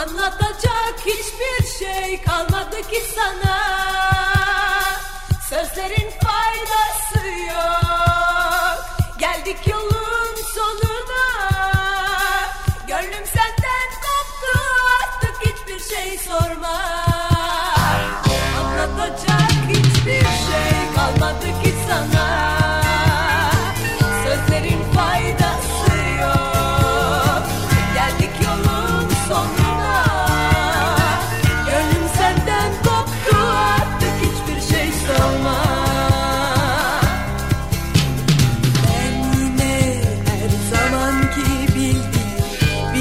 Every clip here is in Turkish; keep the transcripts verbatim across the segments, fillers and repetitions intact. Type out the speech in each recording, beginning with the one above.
Anlatacak hiçbir şey kalmadı ki sana. Sözlerin faydası yok. Geldik yolun sonuna. Gönlüm senden koptu, artık hiçbir şey sorma. Anlatacak hiçbir şey kalmadı ki sana. Sözlerin faydası yok. Geldik yolun sonuna. Gönlüm senden koptu, artık hiçbir şey sorma. Ben yine her zamanki bildiğim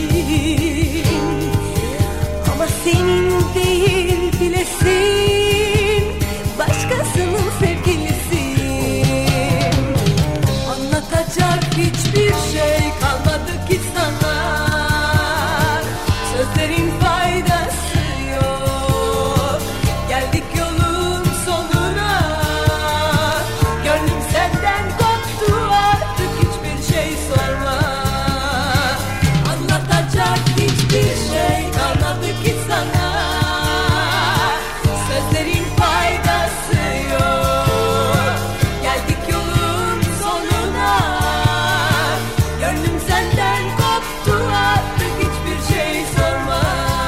ama senin değil bilesin, başkasının sevgilisin. Anlatacak hiçbir şey kalmadı ki sana. Sözlerin faydası yok. Geldik yolun sonuna. Gönlüm senden koptu, artık hiçbir şey sorma. Anlatacak hiçbir şey kalmadı ki sana. Sözlerin faydası yok. Geldik yolun sonuna. Gönlüm senden koptu, artık hiçbir şey sorma.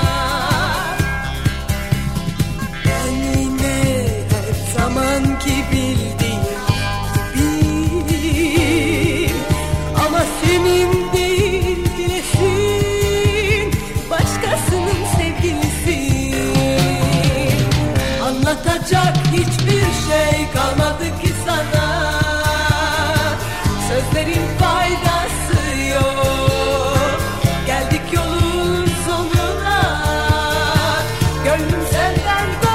Ben yine her zamanki bildiğim gibi ama senin değil bilesin, başkasının sevgilisin. Anlatacak hiçbir şey kalmadı ki sana. Sözlerin faydası yok. Geldik yolun sonuna. Gönlüm senden